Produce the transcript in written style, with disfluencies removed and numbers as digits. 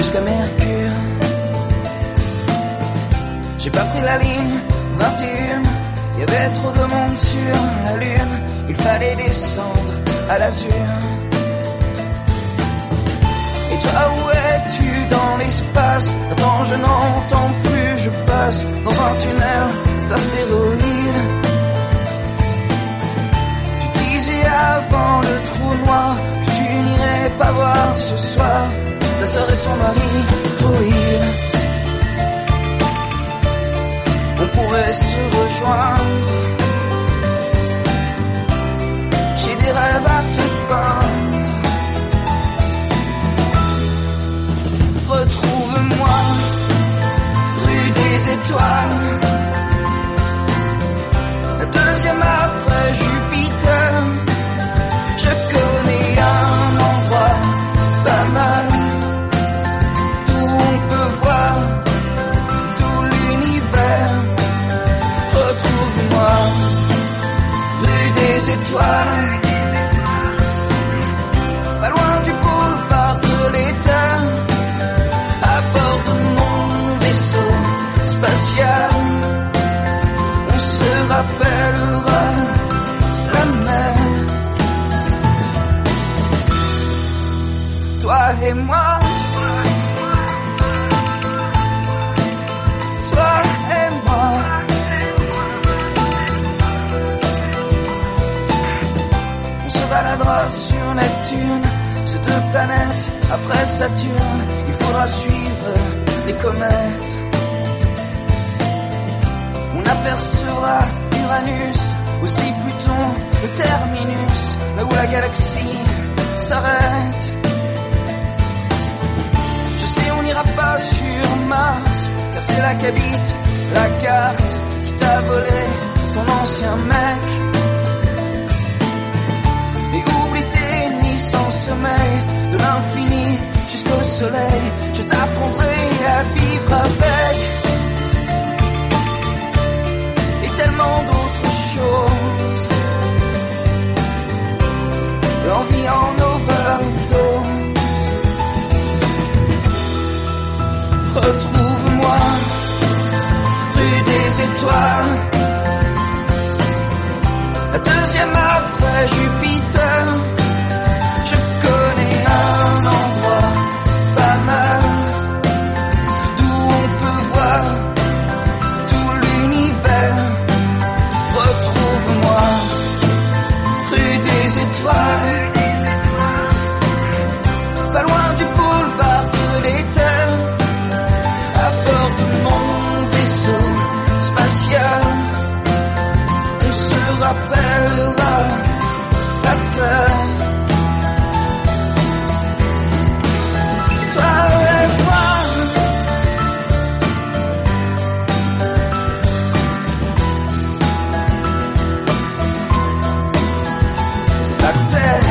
jusqu'à Mercure. J'ai pas pris la ligne 21, y avait trop de monde sur la lune, il fallait descendre à l'azur. Et toi où es-tu dans l'espace? Attends, je n'entends plus, je passe dans un tunnel d'astéroïdes. Tu disais avant le trou noir que tu n'irais pas voir ce soir ta sœur et son mari droïde. On pourrait se rejoindre. J'ai des rêves à te peindre. Retrouve-moi rue des Étoiles, la deuxième après Jupiter. Je connais un endroit pas mal d'où on peut voir tout l'univers. Retrouve-moi rue des Étoiles, pas loin du boulevard de l'État, à bord de mon vaisseau spatial. On se rappellera la mer, toi et moi. Toi et moi. On se baladera sur Neptune, ces deux planètes après Saturne. Il faudra suivre les comètes. On apercevra Uranus, aussi Pluton, le terminus, là où la galaxie s'arrête. Je sais, on n'ira pas sur Mars, car c'est là qu'habite la garce qui t'a volé ton ancien mec. Et oublie tes nuits sans sommeil, de l'infini jusqu'au soleil. Je t'apprendrai à vivre avec, et tellement d'autres choses. L'envie en overdose. Retrouve-moi rue des Étoiles, la deuxième après Jupiter. Je connais un endroit pas mal d'où on peut voir tout l'univers. Retrouve-moi rue des Étoiles, pas loin du boulevard de l'État, à bord de mon vaisseau spatial. On se rappellera la terre, toi et moi. La terre.